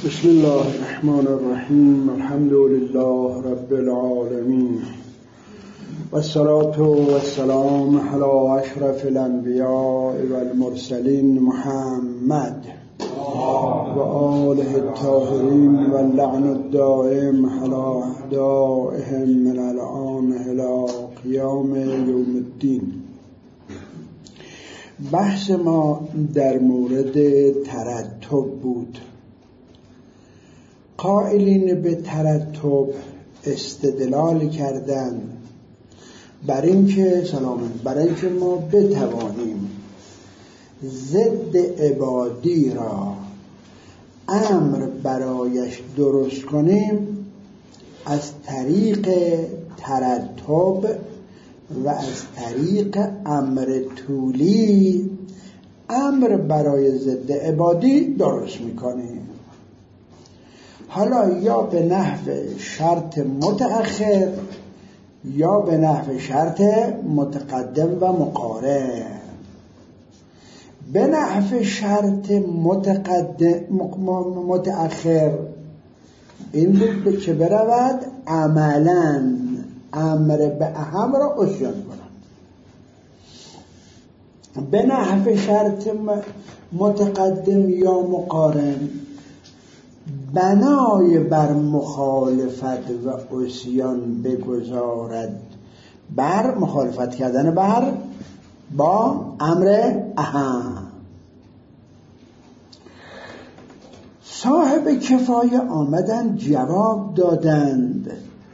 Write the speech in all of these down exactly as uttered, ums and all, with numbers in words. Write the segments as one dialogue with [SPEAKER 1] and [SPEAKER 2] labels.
[SPEAKER 1] بسم الله الرحمن الرحیم. الحمد لله رب العالمین و الصلاة و السلام علی اشرف الانبیاء و المرسلین محمد و آله الطاهرین و اللعن الدائم علی اعدائهم من الآن الی قیام یوم الدین. بحث ما در مورد ترتب بود. قائلین به ترتب استدلال کردن بر اینکه سلام برای اینکه ما بتوانیم ضد عبادی را امر برایش درست کنیم، از طریق ترتب و از طریق امر طولی امر برای ضد عبادی درست میکنیم. حالا یا به نحو شرط متأخر یا به نحو شرط متقدم و مقارن. به نحو شرط متقدم متأخر این بود به که برود عملاً امر به اهم را عصیان کنند. به نحو شرط متقدم یا مقارن بنای بر مخالفت و عصیان بگذارد، بر مخالفت کردن بر با امر اهم. صاحب کفایه آمدند جواب دادند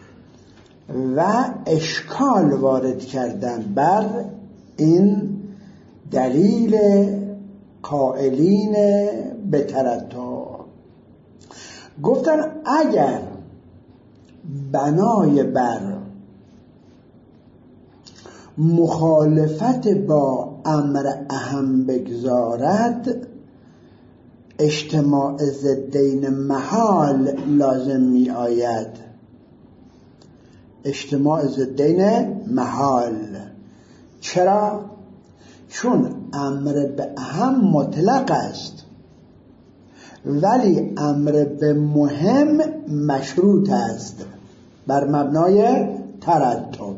[SPEAKER 1] و اشکال وارد کردند بر این دلیل قائلین به ترتب. گفتن اگر بنای بر مخالفت با امر اهم بگذارد، اجتماع ضدین محال لازم می آید. اجتماع ضدین محال. چرا؟ چون امر به اهم مطلق است ولی امر به مهم مشروط است بر مبنای ترتب.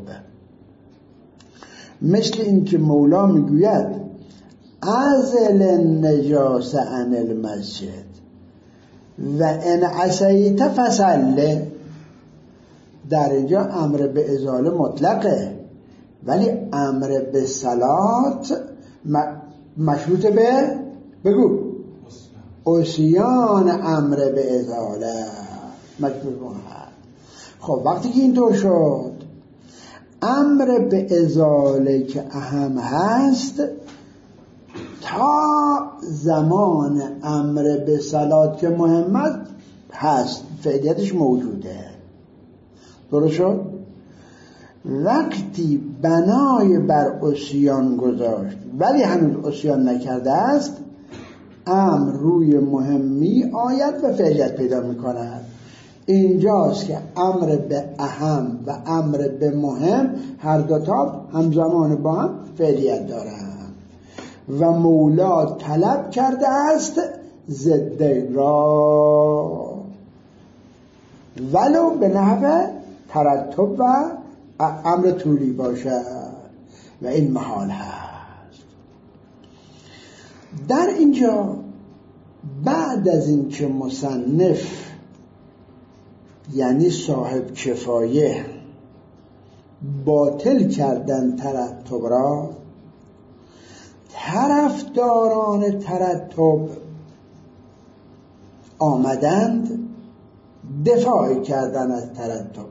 [SPEAKER 1] مثل این که مولا میگوید ازل النجاس عن المسجد و ان عصیت فصله. در اینجا امر به ازاله مطلقه ولی امر به صلات مشروط به بگو عصیان امر به ازاله مشروط هست. خب وقتی که اینطور شد امر به ازاله که اهم هست تا زمان امر به صلات که مهمت هست فعلیتش موجوده. درست شد؟ وقتی بنای بر عصیان گذاشت ولی هنوز عصیان نکرده است، امر روی مهمی آید و فعلیت پیدا می کند. اینجاست که امر به اهم و امر به مهم هر دوتا همزمان با هم فعلیت دارند و مولا طلب کرده است ضدین را ولو به نحو ترتب و امر طولی باشد و این محال هست. در اینجا بعد از این که مصنف یعنی صاحب کفایه باطل کردن ترتب را، طرفداران ترتب آمدند دفاعی کردن از ترتب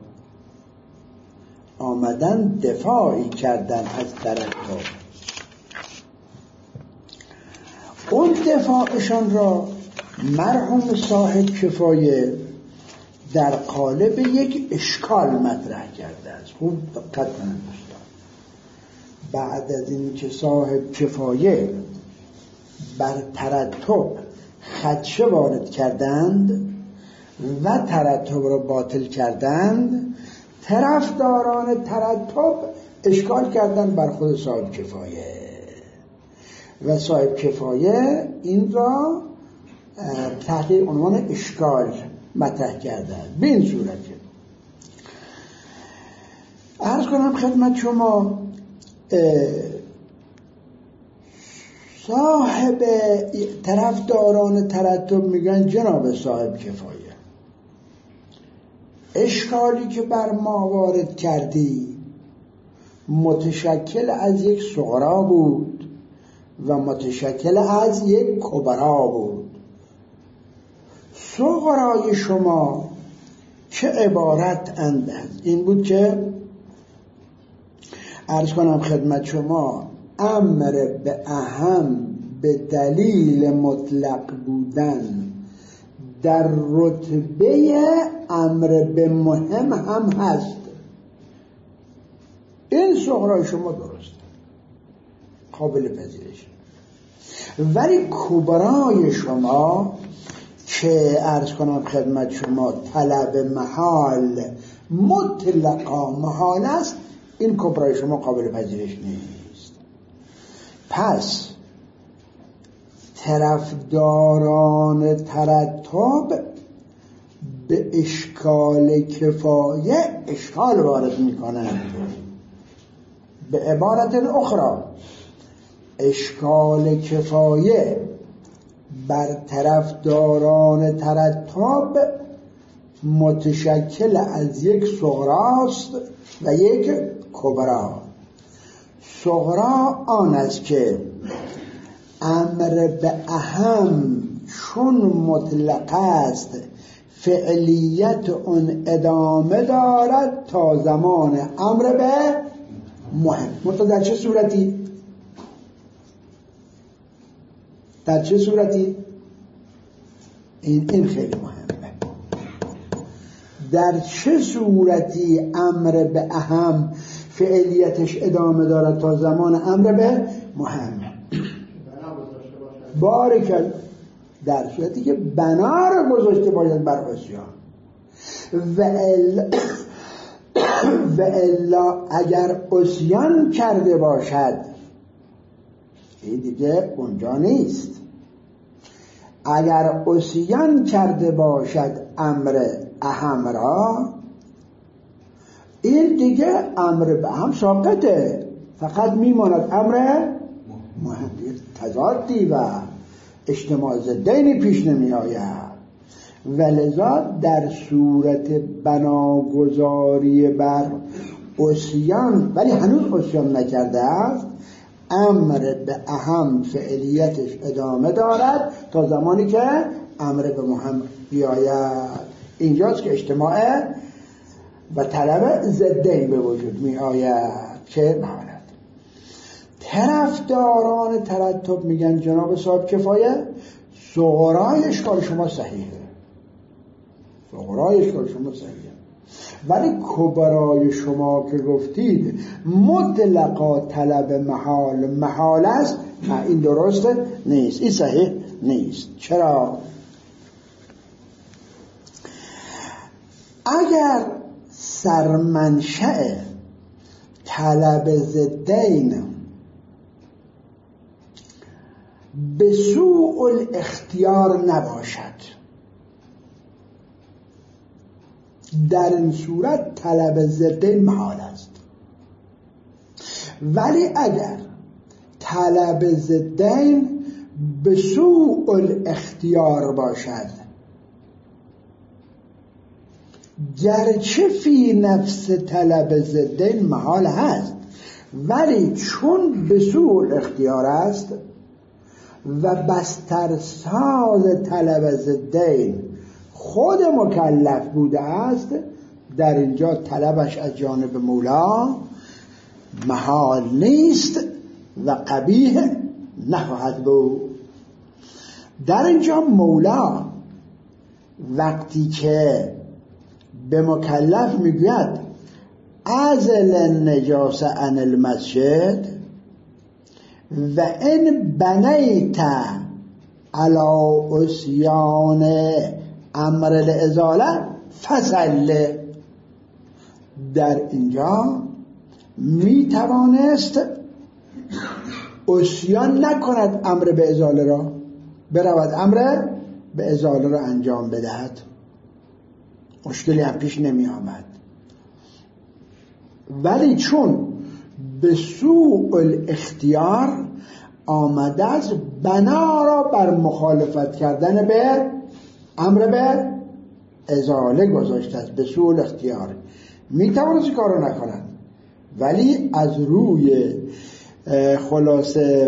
[SPEAKER 1] آمدند دفاعی کردن از ترتب اون دفاعشان را مرحوم صاحب کفایه در قالب یک اشکال مطرح کرده است. خوب دقت کنید دوستان. بعد از این که صاحب کفایه بر ترتب خدشه وارد کردند و ترتب را باطل کردند، طرفداران ترتب اشکال کردند بر خود صاحب کفایه و صاحب کفایه این را تحت عنوان اشکال مطرح کردن. به این صورته عرض کنم خدمت شما صاحب طرفداران ترتب میگن جناب صاحب کفایه، اشکالی که بر ما وارد کردی متشکل از یک صغرا بود و متشکل از یک کبرا بود. صغرای شما چه عبارت اند این بود که عرض کنم خدمت شما امر به اهم به دلیل مطلق بودن در رتبه امر به مهم هم هست. این صغرای شما درست قابل پذیرش، ولی کبرای شما که عرض کنم خدمت شما طلب محال مطلقا محال است، این کبرای شما قابل پذیرش نیست. پس طرفداران ترتب به اشکال کفایه اشکال وارد میکنند. به عبارت اخرى اشکال کفایه بر طرفداران ترتب متشکل از یک صغراست و یک کبرا. صغرا آن است که امر به اهم چون مطلق است فعلیت اون ادامه دارد تا زمان امر به مهم. مطلق در چه صورتی؟ در چه صورتی؟ این این خیلی مهمه. در چه صورتی امر به اهم فعلیتش ادامه دارد تا زمان امر به مهم؟ بارکل در صورتی که بنا رو گذاشته باید بر عصیان. و الا و الا اگر عصیان کرده باشد این دیگه اونجا نیست. اگر عصیان کرده باشد امر اهم را، این دیگه امر به اهم ساقطه، فقط میماند امر مهم. تضادی و اجتماع ضدینی پیش نمی آید. ولذا در صورت بناگذاری بر عصیان، ولی هنوز عصیان نکرده است، امر به اهم فعلیتش ادامه دارد تا زمانی که امر به مهم بیاید. اینجاست که اجتماع و طلب ضدین به وجود می آید که مهانت. طرفداران ترتب میگن جناب صاحب کفایه صغرای اشکال شما صحیحه، صغرای اشکال شما صحیحه، ولی کبرای شما که گفتید مطلقا طلب محال محال است، نه این درست نیست، این صحیح نیست. چرا؟ اگر سرمنشأ طلب ضدین به سوء الاختیار نباشد، در این صورت طلب ضدین محال است. ولی اگر طلب ضدین به سوء الاختیار باشد، گرچه فی نفس طلب ضدین محال هست، ولی چون به سوء الاختیار است و بسترساز طلب ضدین خود مکلف بوده است، در اینجا طلبش از جانب مولا محال نیست و قبیح نخواهد بود. در اینجا مولا وقتی که به مکلف میگوید ازل النجاس عن المسجد و ان بنیت علی عصیان امر الازاله فصل، در اینجا میتوانست عصیان نکند امر به ازاله را، برود امر به ازاله رو انجام بدهد، مشکلی هم پیش نمی آمد. ولی چون به سوء الاختیار آمده است، بنا را بر مخالفت کردن به امر به ازاله گذاشته است. به سوء الاختیار می توانست کار رو نکنند، ولی از روی خلاصه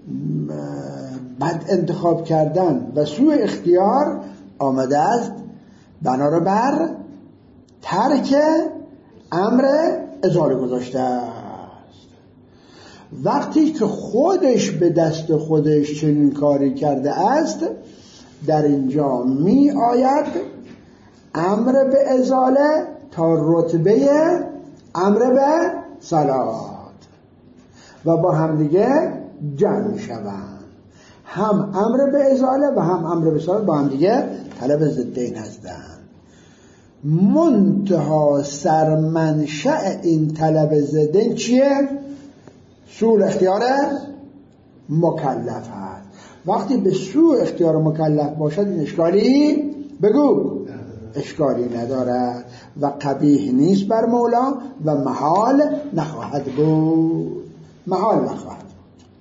[SPEAKER 1] بد انتخاب کردن و سوء اختیار آمده است بنا را بر ترک امر ازاله گذاشته است. وقتی که خودش به دست خودش چنین کاری کرده است، در اینجا می آید امر به ازاله تا رتبه امر به صلات و با هم دیگه جمع می شوند. هم امر به ازاله و هم امر به صلات با هم دیگه طلب ضدین هستند. منتها سرمنشأ این طلب ضدین چیه؟ سوء اختیار مکلف هست. وقتی به سوء اختیار مکلف باشد این اشکالی بگو اشکالی ندارد و قبیح نیست بر مولا و محال نخواهد بود، محال نخواهد بود.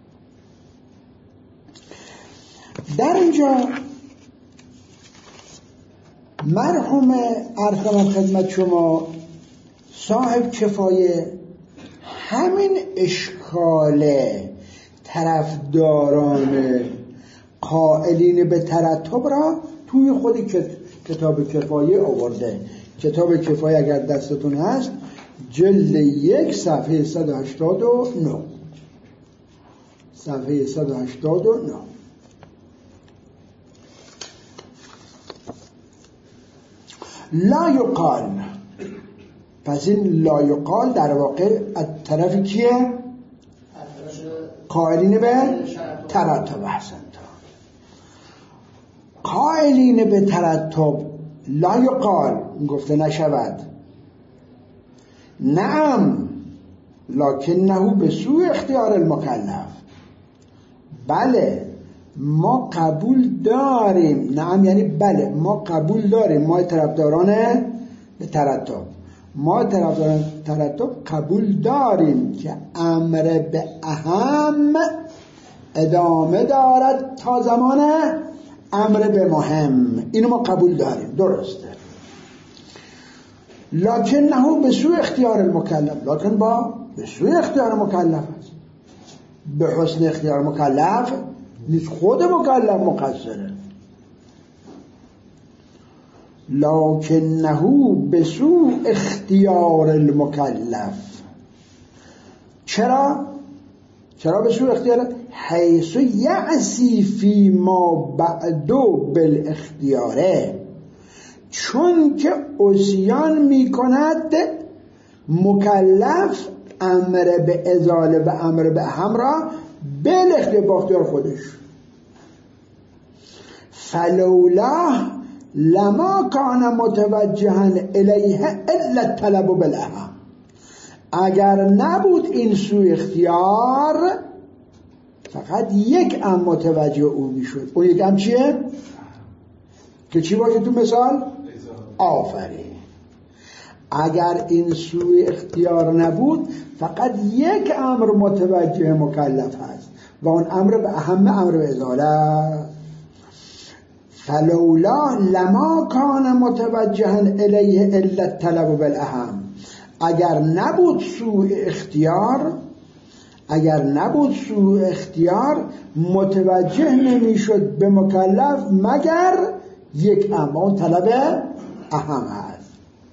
[SPEAKER 1] در اینجا مرحوم ارخم خدمت شما صاحب کفایه همین اشکال طرفداران قائلین به ترتب را توی خود کتاب کفایه آورده. کتاب کفایه اگر دستتون هست جلد یک صفحه صد و هشتاد و نه، صفحه صد و هشتاد و نه. لا یقال، پس این لا یقال در واقع از طرف کیه؟ قائلین به ترتب. احسنت. قائلین به ترتب لا یقال گفته نشود، نعم لکنه به سوء اختیار المکلف، بله ما قبول داریم، نعم یعنی بله ما قبول داریم، ما طرفداران به ترتب ما طرفداران ترتب قبول داریم که امر به اهم ادامه دارد تا زمان امر به مهم، اینو ما قبول داریم، درسته. لکن نه به سوء اختیار المکلف، لکن با به سوء اختیار مکلف است. به حسن اختیار مکلف نیست، خود مکلف مقصره. لکن نه به سوء اختیار المکلف. چرا؟ چرا به سوء اختیار؟ حیث یعسی فی ما بعدو بالاختیاره، چون که عصیان می کند مکلف امر به ازاله و امر به اهم را بالاختیار با اختیار خودش. فلولا لما کان متوجها الیه الا الطلب بالاهم، اگر نبود این سوء اختیار فقط یک ام متوجه او میشد. اون یک ام چیه؟ که چی باشه تو مثال؟ آفرین. اگر این سوء اختیار نبود فقط یک امر متوجه مکلف هست و اون امر به اهم امر به ازاله. فلولا لما کان متوجها الیه الا الطلب بالاهم، اگر نبود سوء اختیار اگر نبود سوء اختیار متوجه نمیشد به مکلف مگر یک امر، اون طلب اهم هست.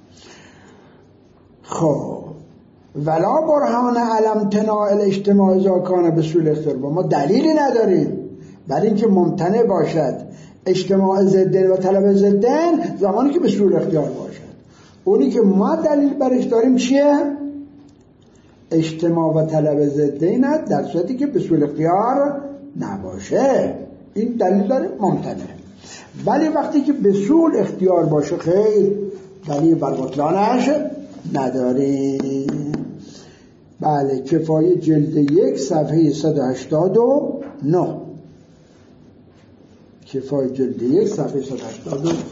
[SPEAKER 1] خب ولا برهان علم تناع الاجتماع اذا کان به سوء الاختیار، ما دلیلی نداریم برای اینکه ممتنع باشد اجتماع ضدین و طلب ضدین زمانی که به سوء الاختیار باشد. اونی که ما دلیل برش داریم چیه؟ اجتماع و طلب ضدین در صورتی که به سوء الاختیار نباشه، این دلیل داره ممتنع. ولی وقتی که به سوء الاختیار باشه خیر، دلیل بر بطلانش نداریم. بله کفایه جلد یک صفحه صد و هشتاد و نه. کفایه جلد یک صفحه صد و هشتاد و دو.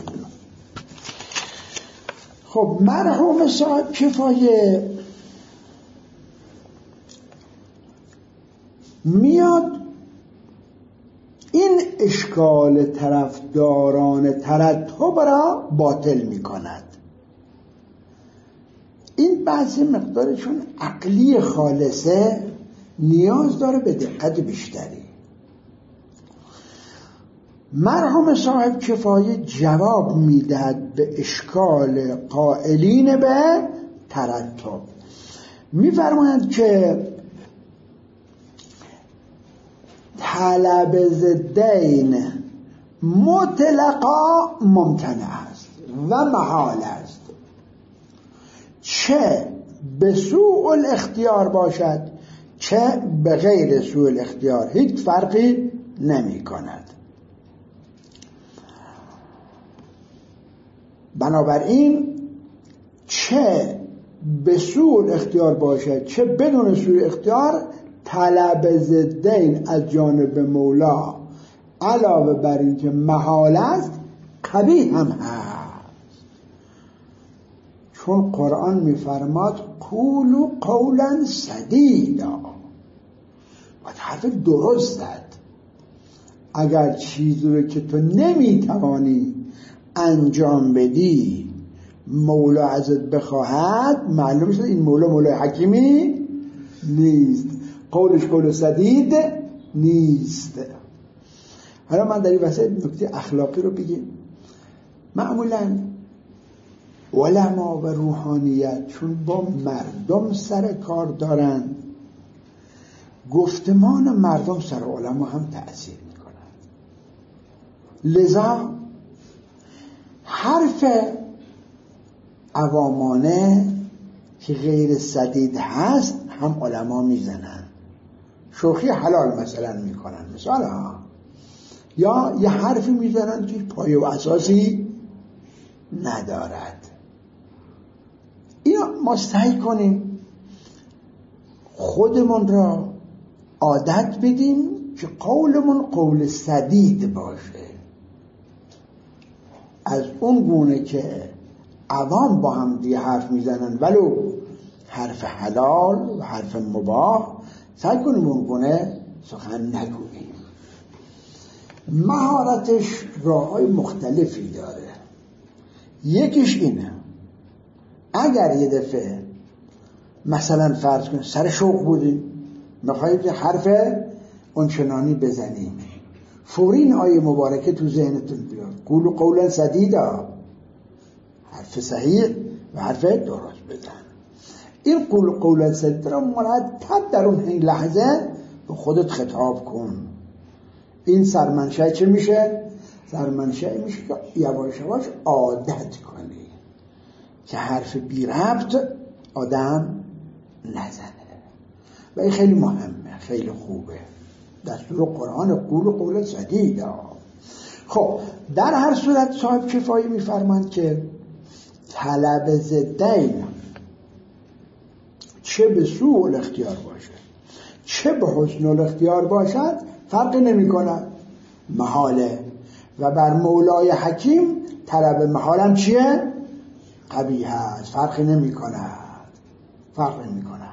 [SPEAKER 1] خب مرحوم صاحب کفایه میاد این اشکال طرفداران ترتب را باطل می کند. این بعضی مقدارشون عقلی خالصه نیاز داره به دقت بیشتری. مرحوم صاحب کفایه جواب میدهد به اشکال قائلین به ترتب. میفرمایند که طلب ضدین مطلقا ممتنع است و محال است، چه به سوء الاختیار باشد چه به غیر سوء الاختیار، هیچ فرقی نمی کند. بنابراین چه به سوء اختیار باشد چه بدون سوء اختیار، طلب ضدین از جانب مولا علاوه بر این که محال است قبیح هم هست، چون قرآن میفرماد قولوا قولا سدیدا، باید حرف درست زد. اگر چیزی رو که تو نمیتوانی انجام بدی مولا ازت بخواهد، معلوم شد این مولا مولای حکیمی نیست، قولش قول سدید نیست. حالا من در این وسط نکته اخلاقی رو بگیم. معمولا علما و روحانیت چون با مردم سر کار دارن، گفتمان مردم سر علما هم تأثیر میکنن. لذا حرف عوامانه که غیر سدید هست هم علما میزنن، شوخی حلال مثلا میکنن مثلا ها، یا یه حرفی میزنن که پایه و اساسی ندارد. اینو ما سعی کنیم خودمون را عادت بدیم که قولمون قول سدید باشه، از اون گونه که عوام با هم دیگه حرف میزنن ولو حرف حلال و حرف مباح، سعی کنیم اون گونه سخن نگوییم. مهارتش راه‌های مختلفی داره. یکیش اینه، اگر یه دفعه مثلا فرض کنیم سر شوق بودیم میخواییم که حرف اونچنانی بزنیم، فوری این آیه مبارکه تو ذهنتون بیاد، قولوا قولا سدیدا، حرف صحیح و حرف درست بزن. این قول قولا سدیدا را مرتب در اون این لحظه به خودت خطاب کن. این سرمنشأ چه میشه؟ سرمنشأ میشه که یواش یواش عادت کنی که حرف بی ربط آدم نزنه و این خیلی مهمه، خیلی خوبه. دستور قرآن قول قول سدیدا. خب در هر صورت صاحب کفایه میفرماند که طلب ضدین چه به سوء الاختیار باشد چه به حسن الاختیار باشد فرقی نمی کند، محاله. و بر مولای حکیم طلب محالم چیه؟ قبیح است، فرقی نمی کند، فرقی نمی کند.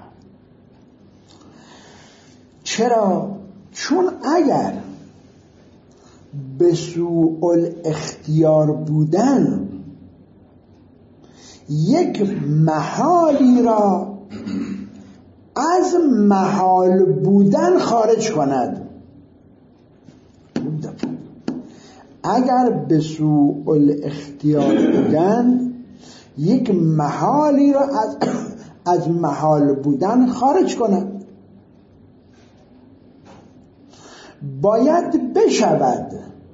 [SPEAKER 1] چرا؟ چون اگر به سوء الاختیار بودن یک محالی را از محال بودن خارج کند، اگر به سوء الاختیار بودن یک محالی را از از محال بودن خارج کند، باید بشود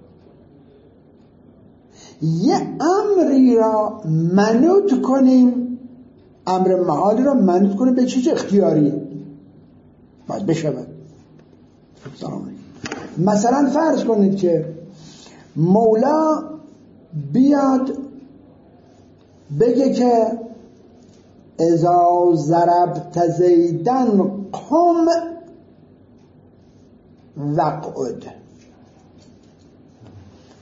[SPEAKER 1] یه امری را منوط کنیم، امر محالی را منوط کنیم به چیز اختیاری، باید بشود. مثلا فرض کنید که مولا بیاد بگه که اذا ضربت زیدن قم وقعد،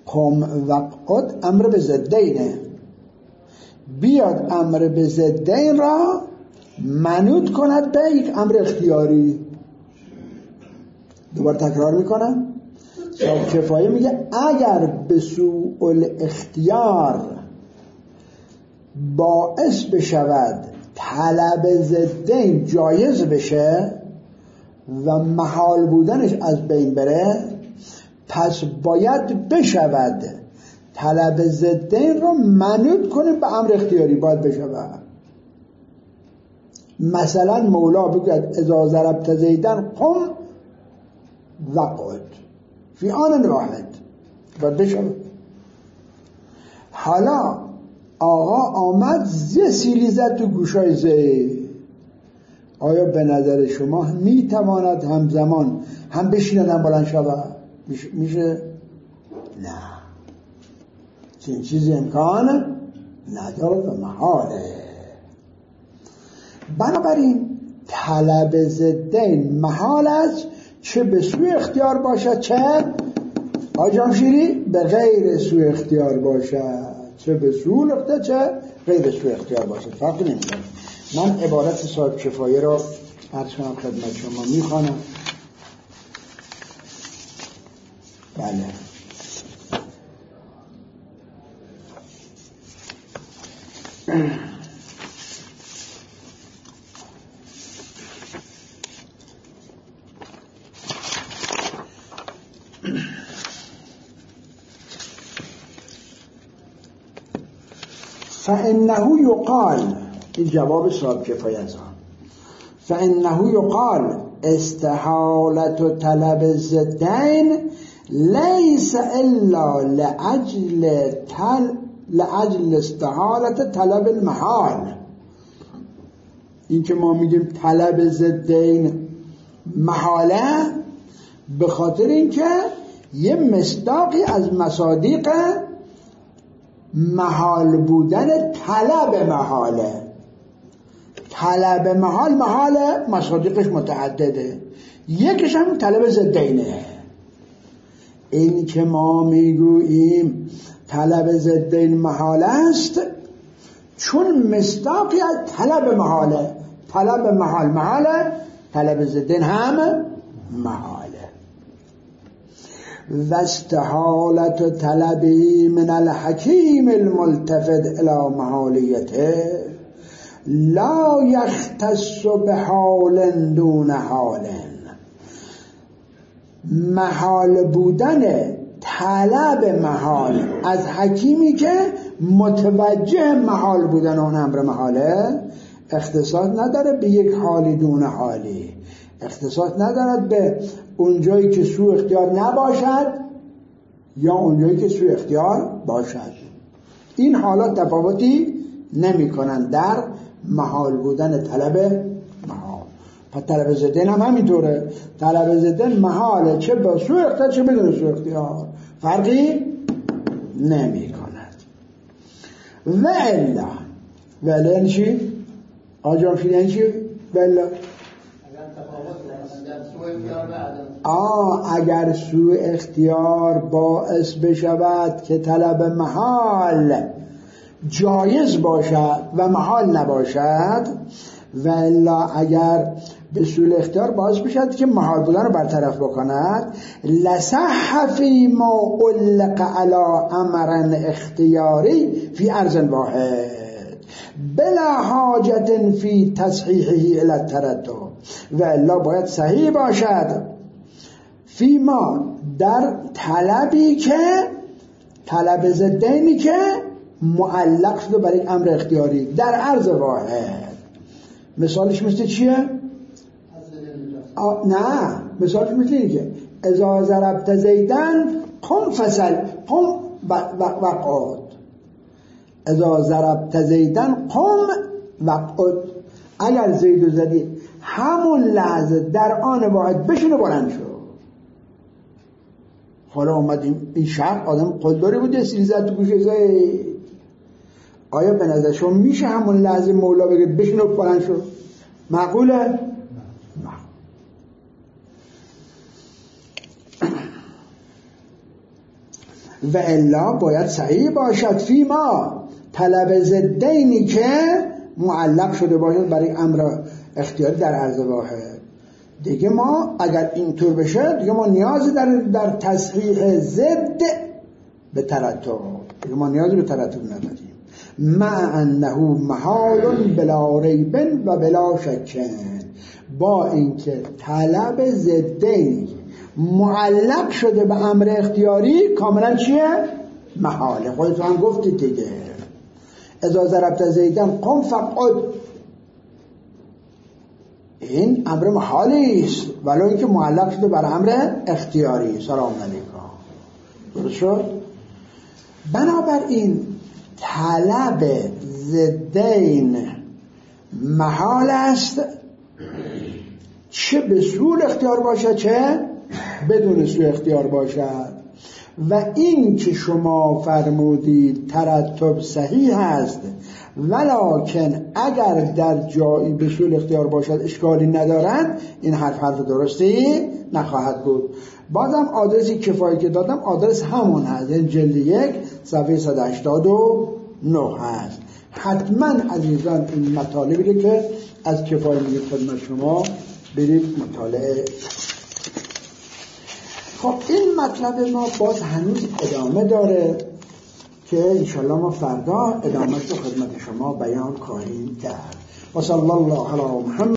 [SPEAKER 1] قم وقعد امر به ضدینه، بیاد امر به ضدین را منوط کند به یک امر اختیاری. دوباره تکرار میکنم، صاحب کفایه میگه اگر به سوء الاختیار باعث بشود طلب ضدین جایز بشه و محال بودنش از بین بره، پس باید بشود طلب ضدین رو منوط کنیم به امر اختیاری، باید بشود. مثلا مولا بگوید اذا ضربت زیدن قم وقعد فی آن واحد، باید بشود. حالا آقا آمد یه سیلی زد تو گوشای زید، آیا به نظر شما میتواند همزمان هم بشیند هم بلند شود؟ میشه؟ نه، چنین چیزی امکان نداره و محاله. بنابراین طلب ضدین محال است، چه به سوی اختیار باشد چه آقای جمشیری به غیر سوی اختیار باشد، چه به سوی اختیار چه غیر سوی اختیار باشد، فرقی نمیکنه. من عبارت صاحب کفایه را عرض کنم خدمت شما، میخوانم. بله، فإنه یقال، این جواب صاحب کفایه است، فإنه یقال استحالة طلب الضدین لیس الا لأجل تل لأجل استحالة طلب المحال. این که ما میگیم طلب ضدین محاله، به خاطر اینکه یه مصداقی از مصادیق محال بودن طلب محاله. طلب محال محاله مصادیقش متعدده، یکیش هم طلب ضدینه. این که ما میگوییم طلب ضدین محال است چون مصداقی از طلب محاله. طلب محال محاله، طلب ضدین هم محاله. و استحالت طلبی من الحکیم الملتفت الى محالیته لا یختص بحال دون حال. محال بودن طلب محال از حکیمی که متوجه محال بودن اون امر محاله اختصاص نداره به یک حالی دون حالی، اختصاص ندارد به اونجایی که سوء اختیار نباشد یا اونجایی که سوء اختیار باشد. این حالات تفاوتی نمی کنند در محال بودن طلب محال. پس طلب ضدین هم همینطوره، طلب ضدین محاله چه با سوء اختیار چه بدون سوء اختیار، فرقی نمی کند. و الا و الا یعنی چی؟ آجام شید یعنی چی؟ و الا آه اگر سوء اختیار باعث بشود که طلب محال جایز باشد و محال نباشد، و الا اگر به سوء اختیار باعث بشود که محال بودن رو برطرف بکند، لصح فی ما علق علی امر اختیاری فی ارض واحد بلا حاجت فی تصحیحه الی التردد. و الا باید صحیح باشد فی ما در طلبی که طلب ضدینی که معلق شده برای امر اختیاری در عرض واحد. مثالش مثل چیه؟ نه، مثالش مثل اینه که اذا ضربت زیدن قم فصل قم وقعد، اذا ضربت زیدن قم وقعد، اگر زیدو زدی همون لحظه در آن واحد بشینه بلند شو. حالا اومدیم این شخص آدم قلدری بود، یه سیلی زد تو گوشه زید، آیا به نظر شما میشه همون لحظه مولا بگه بشینه بلند شو؟ معقوله؟ نه. و الا باید صحیح باشد فی ما طلب ضدینی که معلق شده باشد برای امر اختیاری در عرض واحد. دیگه ما اگر اینطور بشه دیگه ما نیازی در در تصحیح ضد به ترتب دیگه ما نیازی به ترتب نداریم. مع انه محال بلا ریب و بلا شک، با اینکه طلب ضدین معلق شده به امر اختیاری کاملا چیه؟ محاله. خودتون هم گفتید دیگه اذا ضربت زیدن قم فقعد، این امر محالی است ولو اینکه معلق شده بر امر اختیاری. سلام علیکم. درست شد؟ بنابراین طلب ضدین محال است، چه به سوء اختیار باشد چه بدون سوء اختیار باشد. و این که شما فرمودید ترتب صحیح است ولکن اگر در جایی به سوء اختیار باشد اشکالی ندارن، این حرف حرف درستی نخواهد بود. بازم آدرسی کفایی که دادم آدرس همون هست، این جلد یک صفحه صد و هشتاد و نه هست. حتما عزیزان این مطالبی که از کفایی میگه خدمت شما برید مطالعه. خب این مطلب ما باز هنوز ادامه داره که انشالله ما فردا ادامهش رو خدمت شما بیان خواهیم کرد. و صلی الله علی محمد.